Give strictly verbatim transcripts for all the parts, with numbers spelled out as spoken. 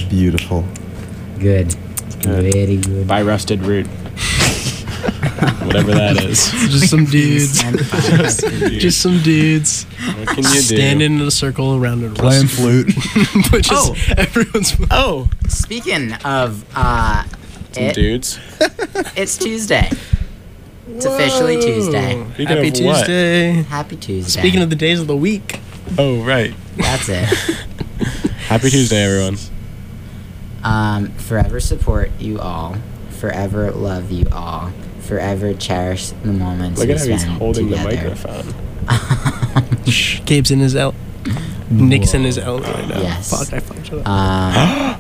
Beautiful. Good. Good. Very good. By Rusted Root. Whatever that is. Just some dudes. Just some dudes. Just some dudes. What can you do? Standing in a circle around a Playing flute. Which is Oh. everyone's. Oh, Speaking of, uh, some it, dudes. it's Tuesday. It's officially Tuesday. Speaking Happy of what? Tuesday. Happy Tuesday. Speaking of the days of the week. Oh, right. That's it. Happy Tuesday, everyone. Um, forever support you all. Forever love you all. Forever cherish the moments Look we at how he's spend holding together. the microphone. Shh. Gabe's in his L. Nick's in his L right now. Yes. Fuck, I fucked up. Um,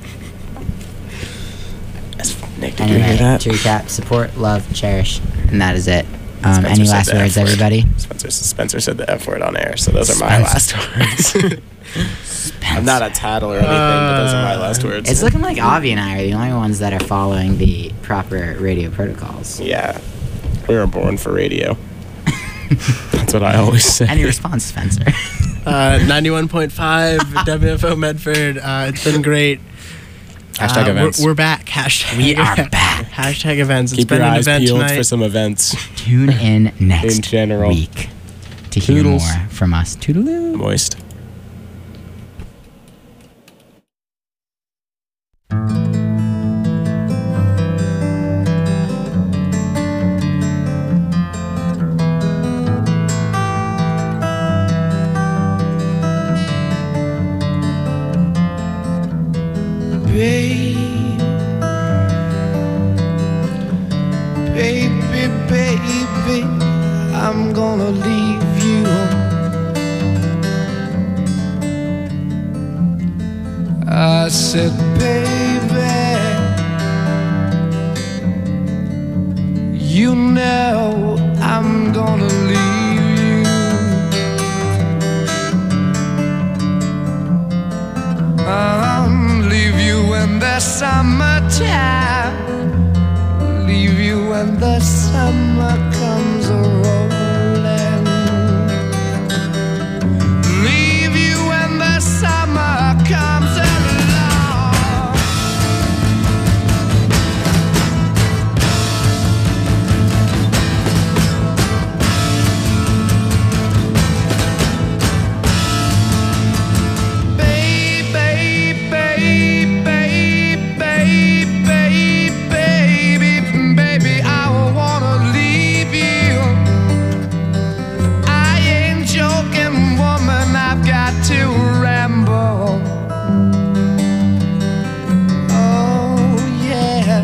Nick, did you anyway, hear that? to recap, support, love, cherish, and that is it. Um, Spencer any said last the words, F word. everybody? Spencer, Spencer said the F word on air, so those are my last Spencer. words. I'm not a tattle or anything, but those are my last words. It's looking like Avi and I are the only ones that are following the proper radio protocols. Yeah. We were born for radio. That's what I always say. Any response, Spencer? Uh, ninety-one point five W F O Medford. Uh, it's been great. Hashtag uh, events. We're, we're back. Hashtag We are back. Hashtag events. Keep it's been your an eyes event peeled tonight. for some events. Tune in next In general. week to hear Toodles. more from us. Toodaloo. Moist. Baby, baby, I'm gonna leave you. I said, baby, you know I'm gonna leave you. I'll leave you in the summertime. Leave you when the summer comes a-rolling. Leave you when the summer comes along. Baby, baby, baby, baby, baby, I wanna leave you. I ain't joking, woman, I've got to ramble. Oh, yeah.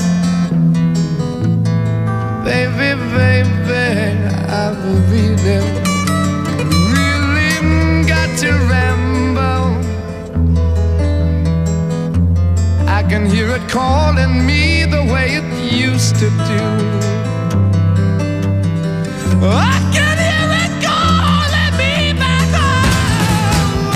Baby, baby, I've really, really got to ramble. I can hear it calling me the way it used to do. I can hear it calling me back home.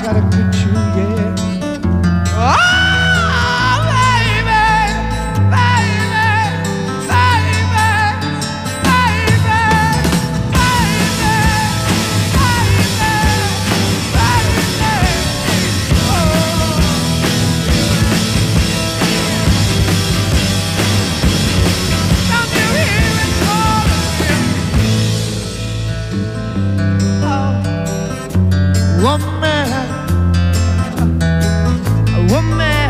gotta get you, yeah. Oh, baby, baby, baby, baby, woman, woman,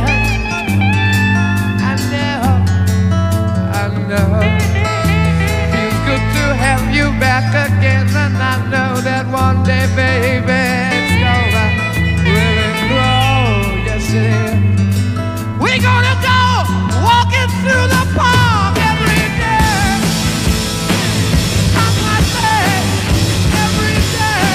I know, I know. Feels good to have you back again, and I know that one day, baby, it's gonna really grow. Yes, it is. We're gonna go walking through the park every day. I might say every day.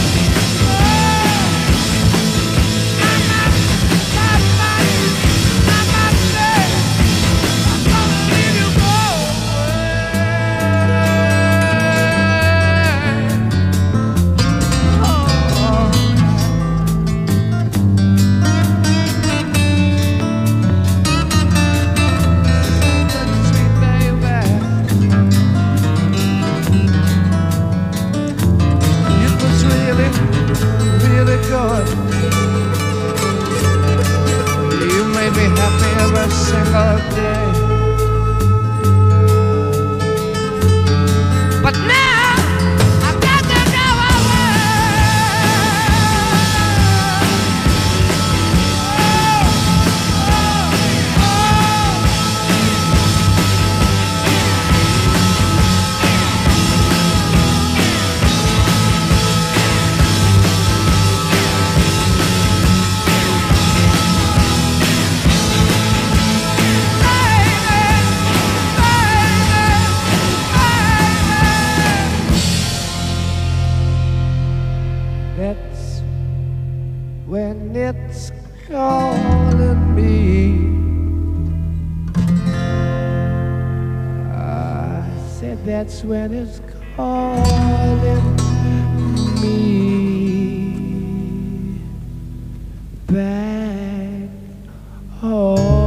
You made me happy every single day. But now I've got to go away. Oh, oh, that's when it's calling me. I said that's when it's calling me back home.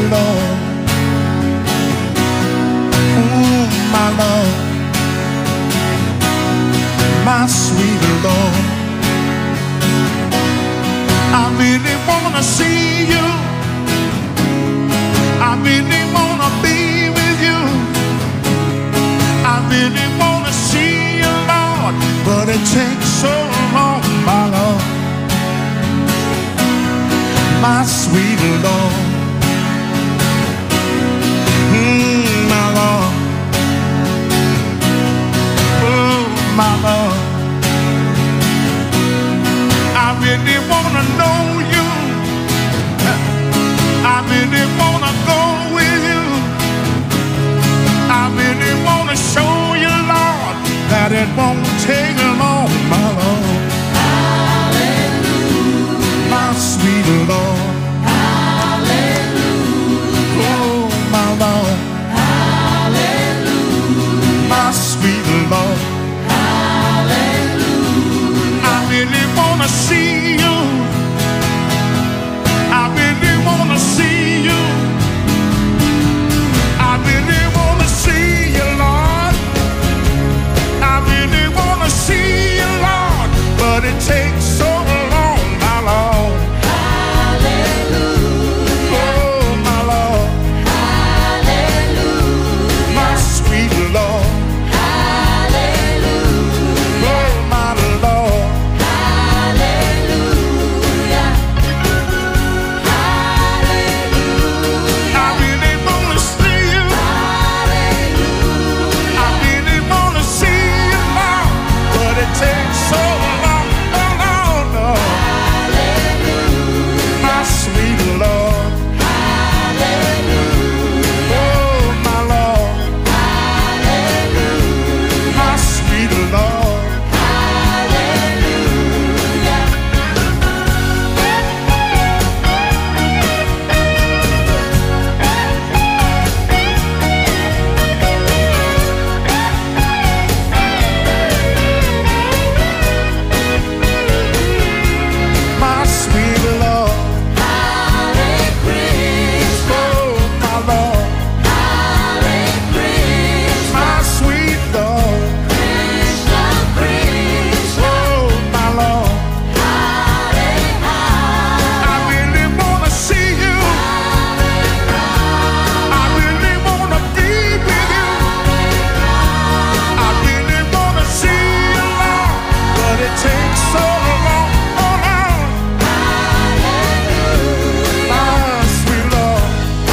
Lord. Oh, my Lord, my sweet Lord. I really wanna see you. I really wanna be with you. I really wanna see you, Lord, but it takes so long, my Lord, my sweet Lord. Mm, my Lord, oh, my Lord. I really wanna know you. I really wanna go with you. I really wanna show you, Lord, that it won't take long, my Lord. Hallelujah. My sweet Lord. Hallelujah. Oh, my Lord. Hallelujah. My sweet Lord. Hallelujah. I really wanna see you. I really wanna see you. I really wanna see you, Lord. I really wanna see you, Lord, but it takes so long, my Lord. Hallelujah. Oh, my Lord. Hallelujah. My sweet Lord. Hallelujah. Oh, my Lord. Hallelujah. Hallelujah. I really wanna see you. Hallelujah. I really wanna see you, Lord, but it takes so long, oh, Lord, Lord. Hallelujah. My sweet Lord. Hallelujah. Oh, my Lord. Hallelujah. My sweet Lord. Hallelujah. My sweet Lord. Hare Krishna. Oh, my Lord. Hare Krishna. My sweet Lord. Krishna Krishna. Oh, my Lord. Hare Hare. I really wanna see you. I really wanna be with you. I really wanna see you, Lord, but it takes so long, oh Lord. My sweet Lord.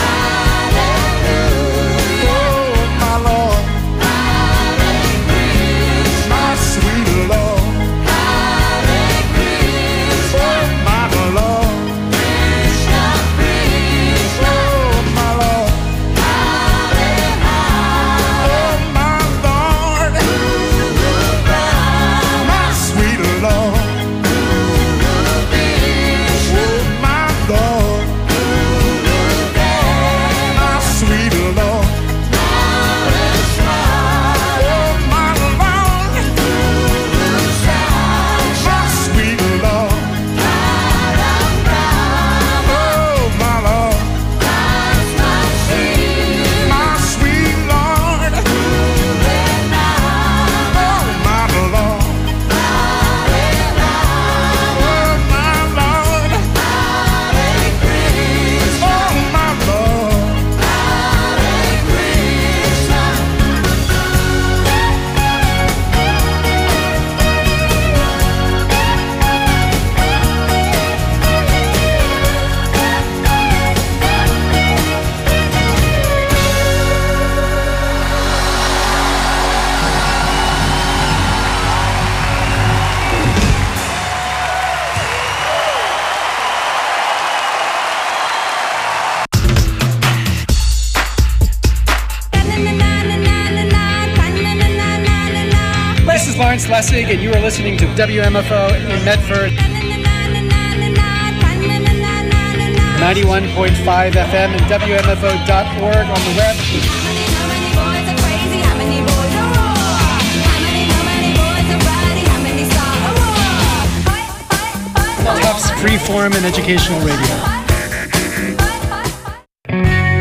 Oh, my Lord. My sweet Lord. Oh, my Lord. Oh, my Lord. Oh, my Lord. My sweet Lord. Oh, my Lord. My sweet Lord. Oh, my Lord. My sweet Lord. Oh, my Lord. My sweet Lord. Oh, my Lord. Oh, my Lord. Oh, my Lord. This is Lawrence Lessig, and you are listening to W M F O in Medford, ninety-one point five F M and W M F O dot org on the web. Tufts Freeform and Educational Radio.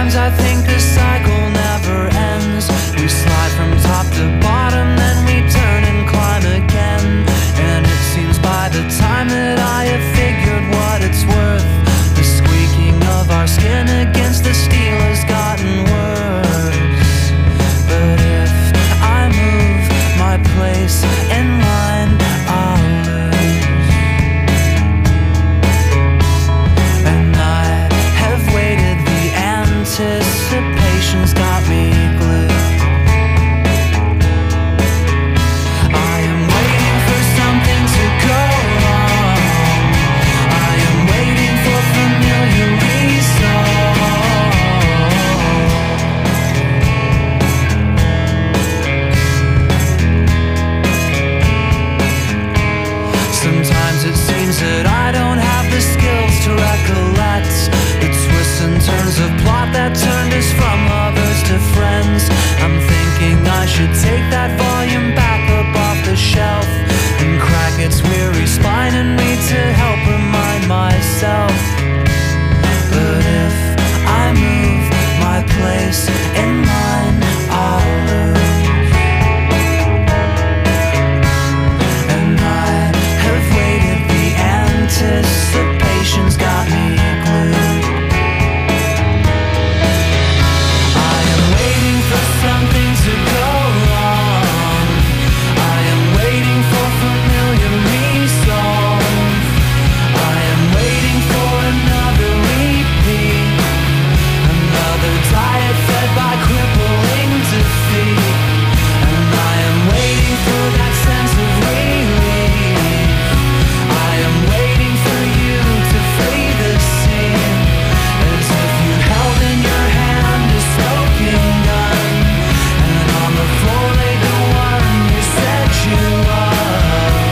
Sometimes I think the cycle never ends. We slide from top to bottom, then we turn and climb again. And it seems by the time that I have figured what it's worth, the squeaking of our skin against the steel has gotten worse. But if I move my place in line, I'll lose. And I have waited, the anticipation's got me glued. I am waiting for something to go wrong. I am waiting for familiar reason. Sometimes it seems that I don't have the skills to recollect the twists and turns of plot that turned us from lovers to friends. I'm thinking I should take that volume back up off the shelf and crack its weary spine and read to help remind myself. But if I move my place in line, I'll lose. And I have waited, the anticipation's got me glued. I am waiting for something to go wrong. I am waiting for familiar reasons. I am waiting for another repeat, another diet fed by crippling defeat. And I am waiting for that sense of relief. I am waiting for you to flee the scene, as if you held in your hand a smoking gun, and on the floor lay the one you said you loved.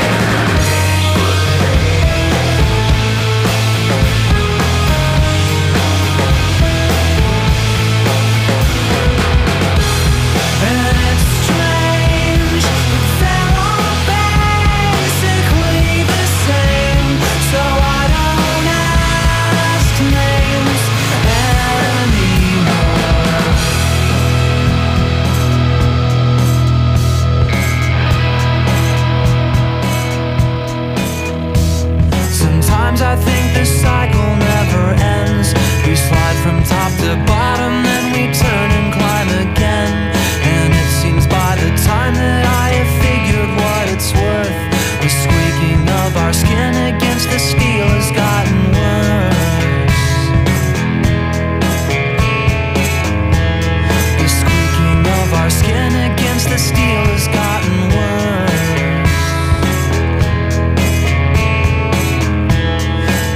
And it's strange, but they're all basically the same, so I don't ask names anymore. Sometimes I think the cycle never ends. We slide from top to bottom, then we turn and climb again. And it seems by the time that I have figured what it's worth, the squeaking of our skin against the steel has gotten worse. The squeaking of our skin against the steel has gotten worse.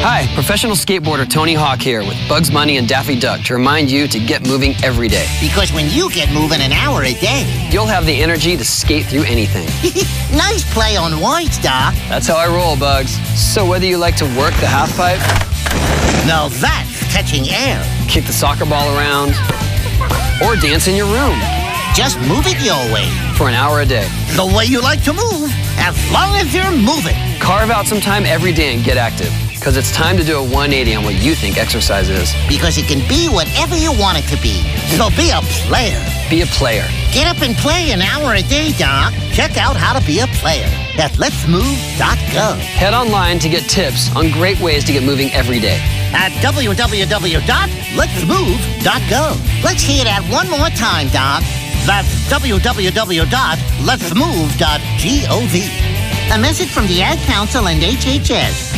Hi, professional skateboarder Tony Hawk here with Bugs Bunny and Daffy Duck to remind you to get moving every day. Because when you get moving an hour a day, you'll have the energy to skate through anything. Nice play on words, Doc. That's how I roll, Bugs. So whether you like to work the half pipe, now that's catching air, kick the soccer ball around, or dance in your room, just move it your way. For an hour a day. The way you like to move, as long as you're moving. Carve out some time every day and get active. Because it's time to do a one eighty on what you think exercise is. Because it can be whatever you want it to be. So be a player. Be a player. Get up and play an hour a day, Doc. Check out how to be a player at lets move dot gov. Head online to get tips on great ways to get moving every day. At w w w dot lets move dot gov. Let's hear that one more time, Doc. That's w w w dot lets move dot gov. A message from the Ad Council and H H S.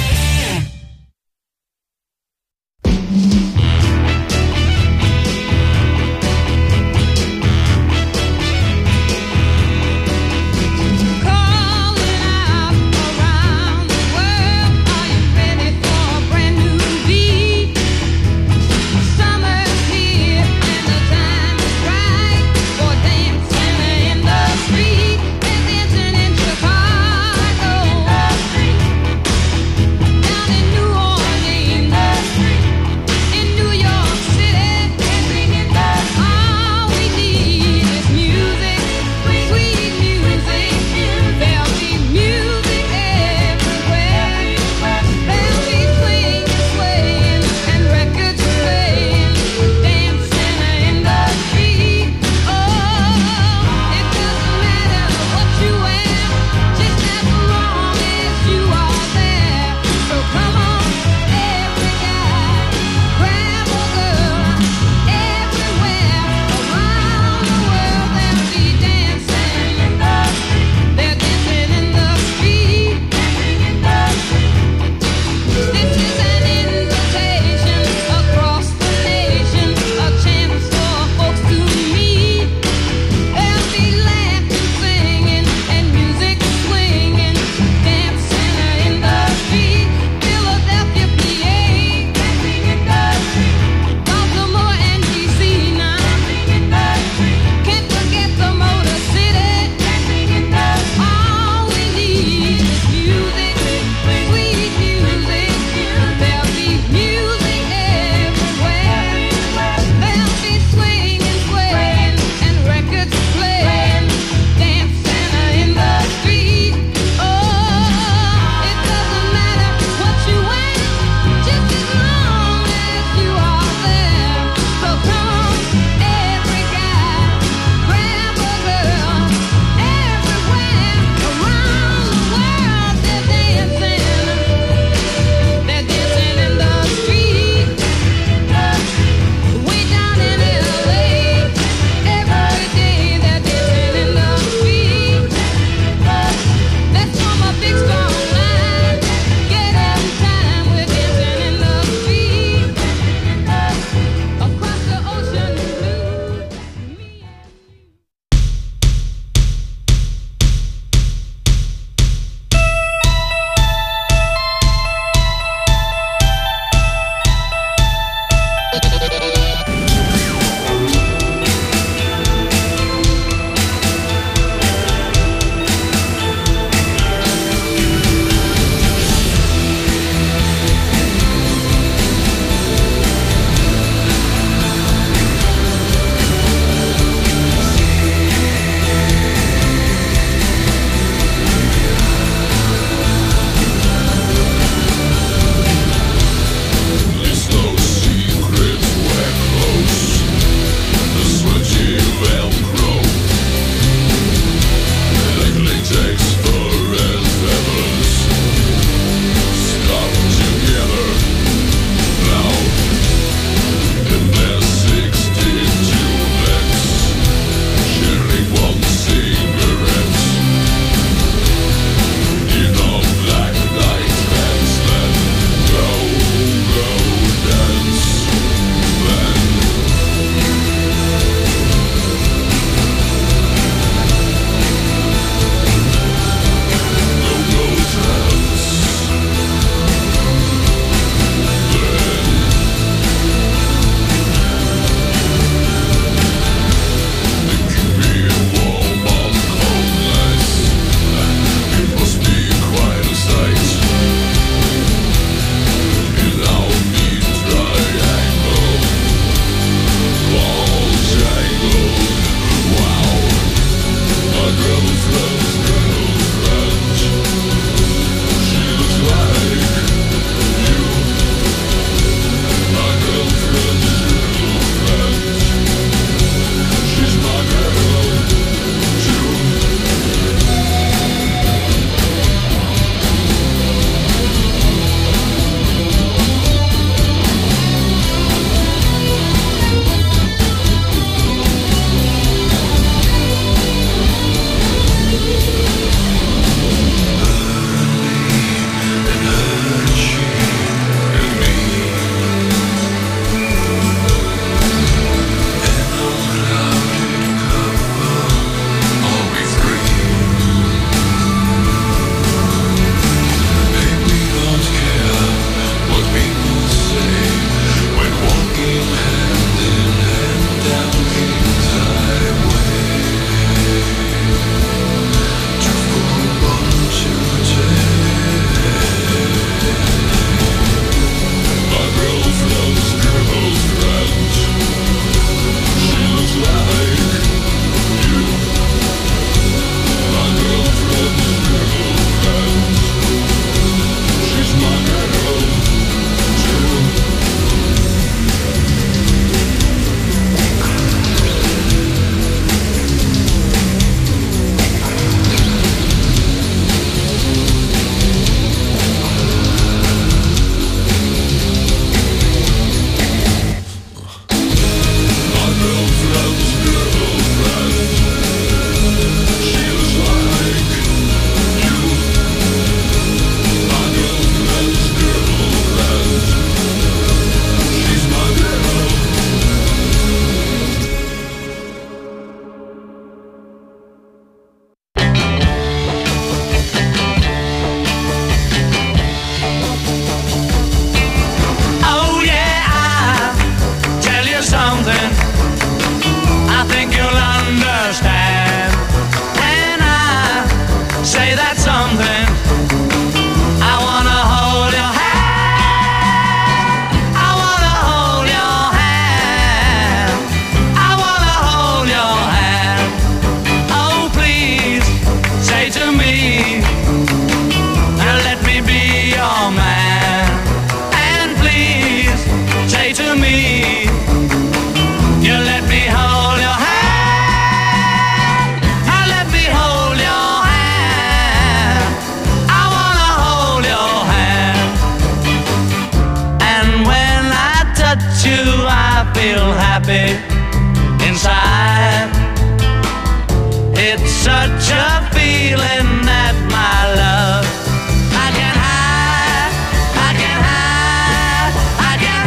feel happy inside. It's such a feeling that my love I can hide, I can hide, I can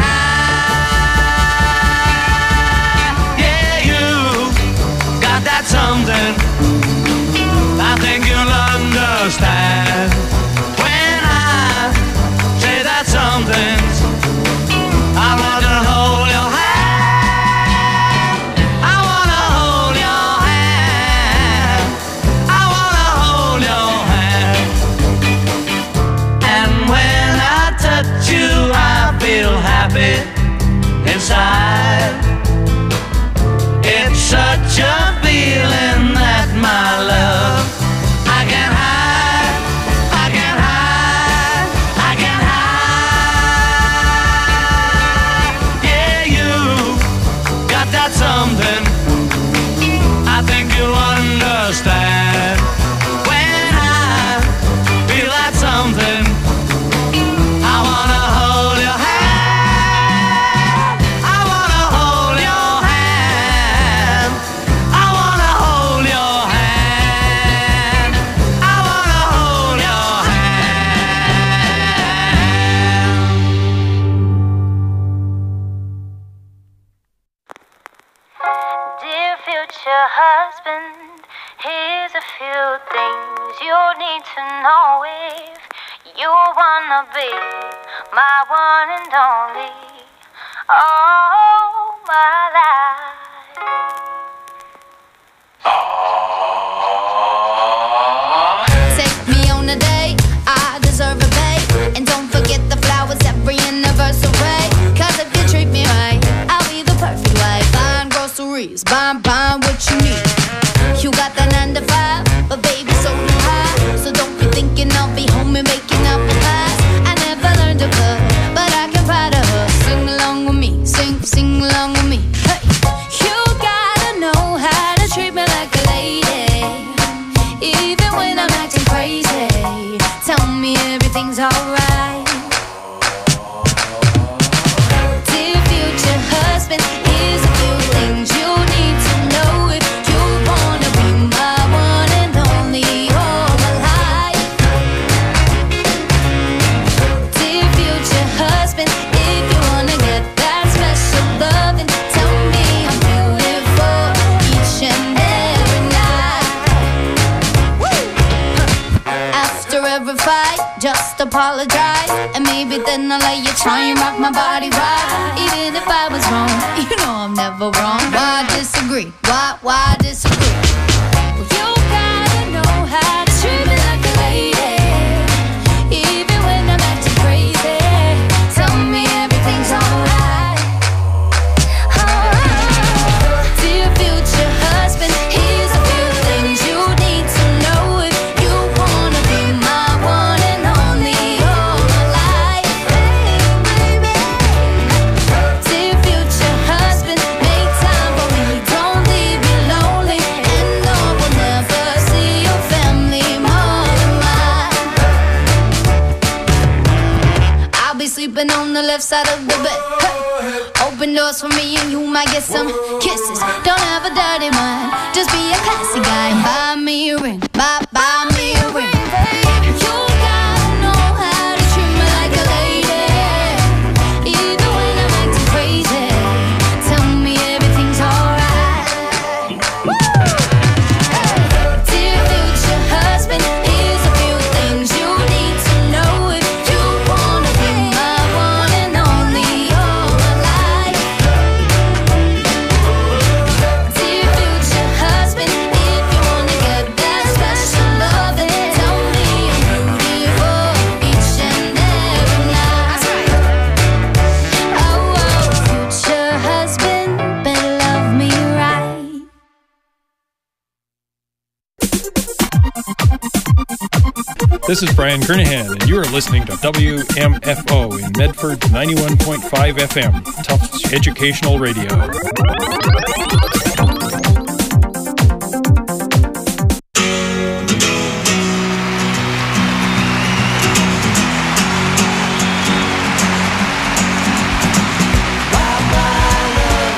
hide. Yeah, you got that something I think you'll understand when I say that something. I wanna hold your hand. I wanna hold your hand. I wanna hold your hand. And when I touch you, I feel happy inside. It's such a feeling that my love I can hide, I can hide, I can hide. Yeah, you got that something I think you'll understand when I feel that something. I wanna hold your hand. I wanna hold your hand. I wanna hold your hand. I wanna hold your hand. Dear future husband, here's a few things you need to know if you wanna be my one and only all my life. Take me on a date, I deserve a babe. And don't forget the flowers every anniversary. Cause if you treat me right, I'll be the perfect wife. Buying groceries, buying, buying what you need. You got that nine to five, but baby so do I. So don't be thinking I'll be home and making apple pies. I never learned to cook, but I can pie to her. Sing along with me, sing, sing along with me. Hey, you gotta know how to treat me like a lady. Even when I'm acting crazy, tell me everything's alright. Dear future husband, here's a few things you need to know if you wanna be my one and only all my life. Dear future husband, if you wanna get that special loving, tell me I'm beautiful each and every night. After every fight, just apologize, and maybe then I'll let you try and rock my body right. Even if I was wrong, you know I'm never wrong. Why disagree? Why, why disagree? Well, you gotta know how to treat me like a lady. Even when I'm acting crazy, tell me everything's alright. Dear future husband, here's a few things you need to know if you wanna be my one and only all my life. Dear future husband, make time for me, don't leave me lonely. And no, we'll never see your family more than mine. I'll be sleeping on the left side of the bed. Hey. Open doors for me and you might get some kisses. Don't have a dirty mind, just be a classy guy. Buy me a ring, buy, buy me a ring. You gotta know how to treat me like a lady. Even when I'm acting crazy, tell me everything's alright. Dear future husband, here's a few things you need to know if you wanna be my one and only all my life. Dear future husband, if you wanna get that special loving, tell me I'm beautiful each and every night. Oh, oh, future husband, better love me right. This is Brian Kernahan, and you are listening to W M F O in Medford ninety-one point five F M, Tufts Educational Radio. Bye-bye, love.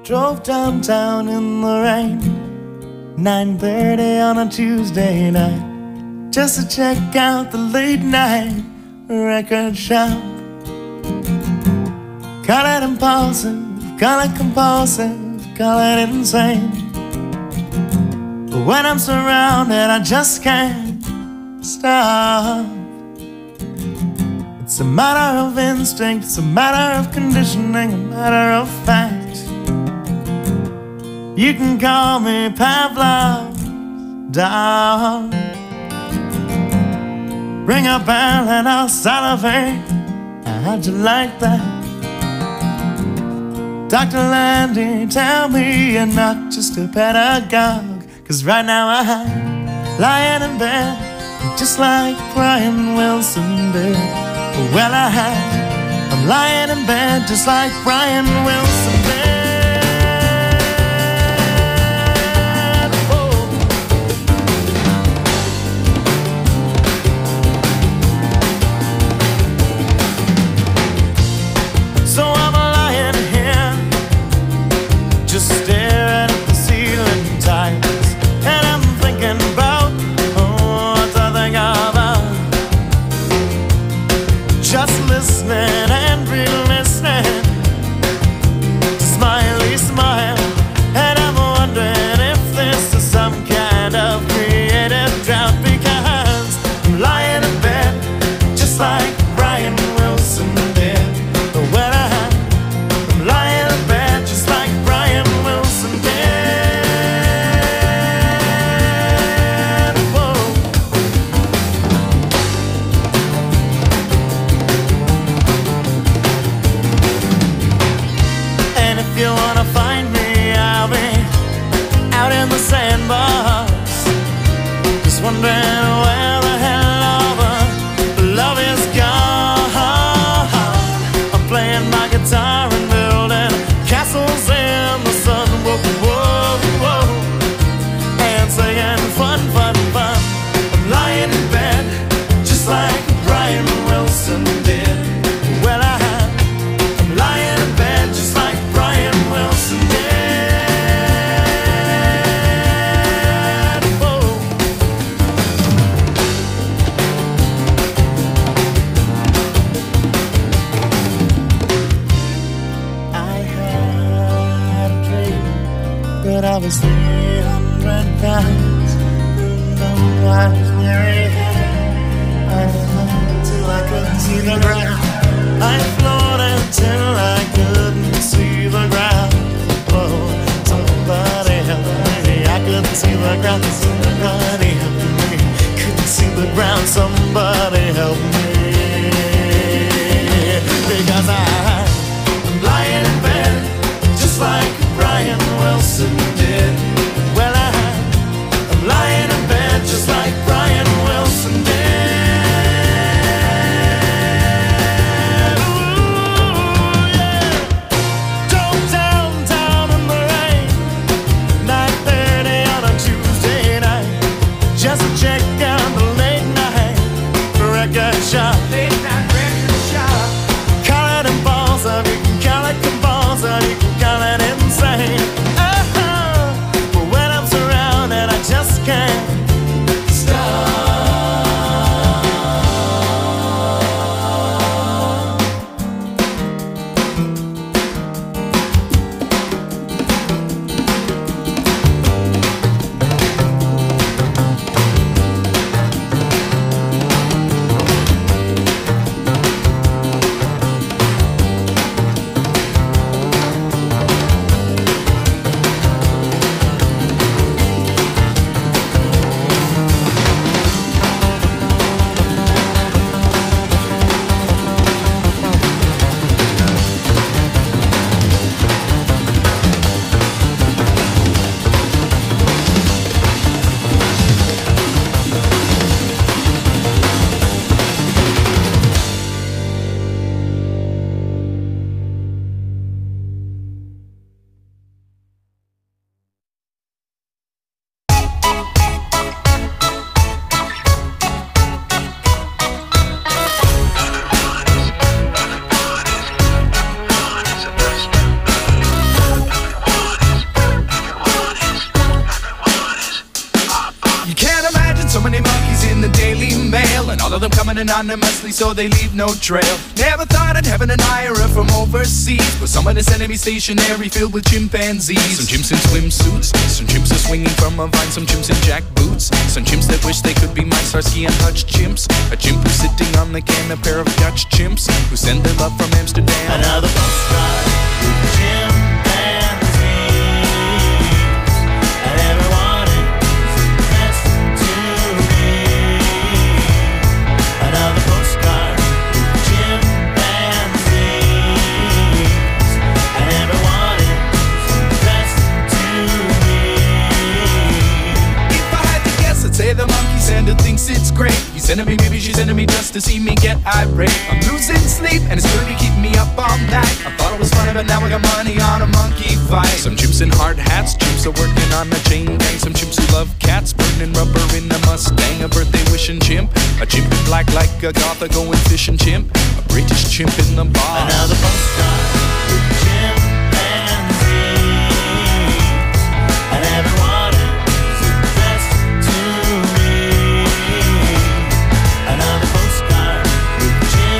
Drove downtown in the rain, nine thirty on a Tuesday night, just to check out the late night record shop. Call it impulsive, call it compulsive, call it insane. But when I'm surrounded, I just can't stop. It's a matter of instinct, it's a matter of conditioning, a matter of fact. You can call me Pavlov's dog. Ring a bell and I'll salivate. How'd you like that? Doctor Landy, tell me you're not just a pedagogue. Cause right now I'm lying in bed, just like Brian Wilson did. Well, I I'm lying in bed, just like Brian Wilson did. I was three hundred pounds. No, I was very high. I floated till I couldn't see the ground. I floated till I couldn't see the ground. Oh, somebody help me. I couldn't see the ground. Somebody help me. Couldn't see the ground. Somebody help me. Because I'm lying in bed, just like Brian Wilson did. Well, I'm lying in bed just like Brian Wilson did. Ooh. done anonymously so they leave no trail. Never thought I'd have an admirer from overseas, but someone is sending me stationery filled with chimpanzees. Some chimps in swimsuits, some chimps are swinging from a vine, some chimps in jack boots, some chimps that wish they could be my Starsky and Hutch chimps. A chimp who's sitting on the can, a pair of Dutch chimps who send their love from Amsterdam. Another postcard with chimpanzees, and everyone is addressed to me. Another postcard with chimpanzees, and everyone is addressed to me. If I had to guess, I'd say the monkey sender thinks it's great. He's sending me, maybe she's sending me just to see me get irate. I'm losing sleep and it's really keeping me up all night. I thought it was funny, but now I got money on a monkey fight. Some chimps in hard hats, chimps are working on a chain gang. Some chimps who love cats, burning rubber in a Mustang. A birthday wishing chimp, a chimp in black like a gotha going fishing chimp, a British chimp in the bar. Another postcard with chimpanzees, and everyone is addressed to me. Another postcard with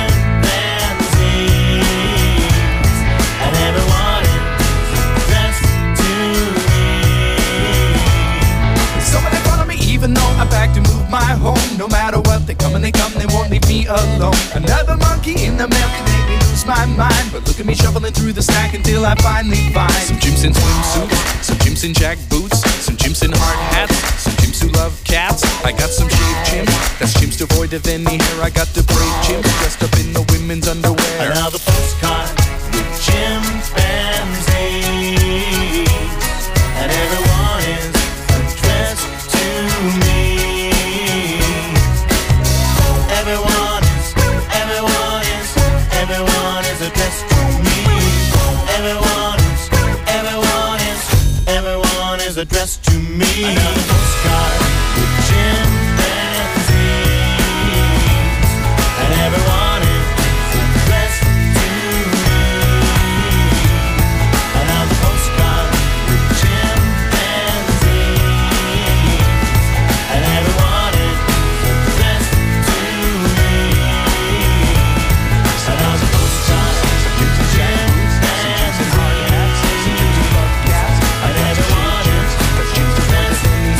chimpanzees, and everyone is addressed to me. Someone in front of me, even though I back to move my home. No matter what, they come and they come, they won't leave me alone. Another monkey in the mail can make me lose my mind, but look at me shuffling through the stack until I finally find some chimps in swimsuits, some chimps in jack boots, some chimps in hard hats, some chimps who love cats. I got some shaved chimps, that's chimps devoid of any hair. I got the brave chimps dressed up in the women's underwear. Another postcard with chimpanzees, and everyone is addressed to me. Everyone is, everyone is, everyone is addressed to me. Everyone is, everyone is, everyone is addressed to me. Another postcard with chimpanzees, and everyone is addressed to me. Another postcard with chimpanzees, and everyone is addressed to me. Another postcard with chimpanzees, and everyone is addressed to me.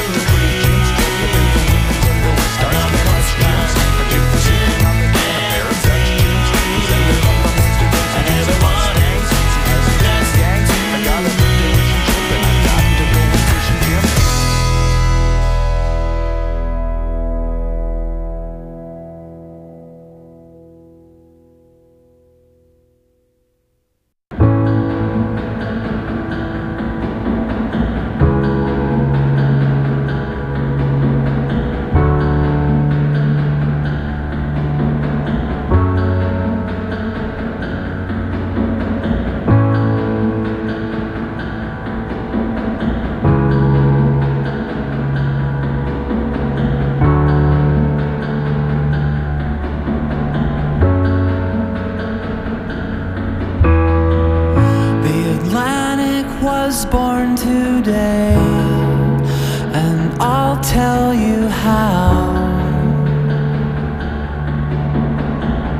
was born today, and I'll tell you how.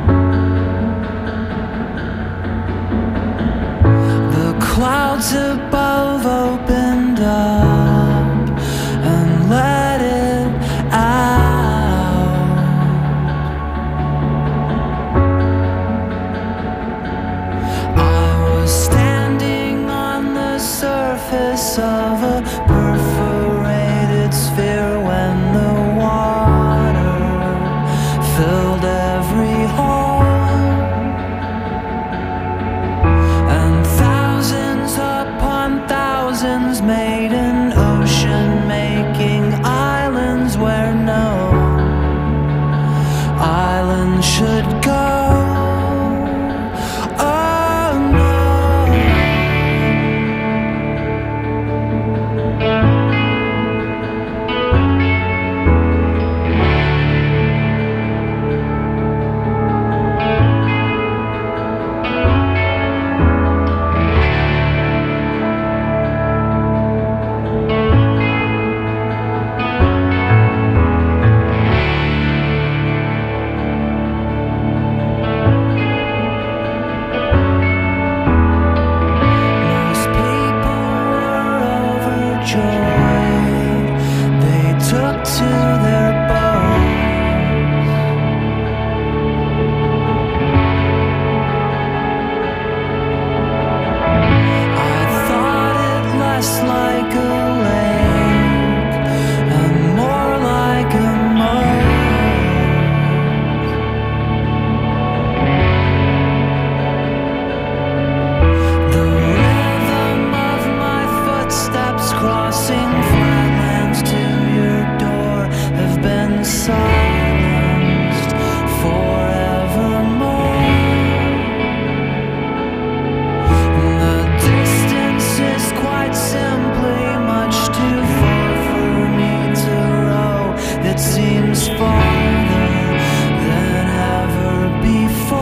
The clouds above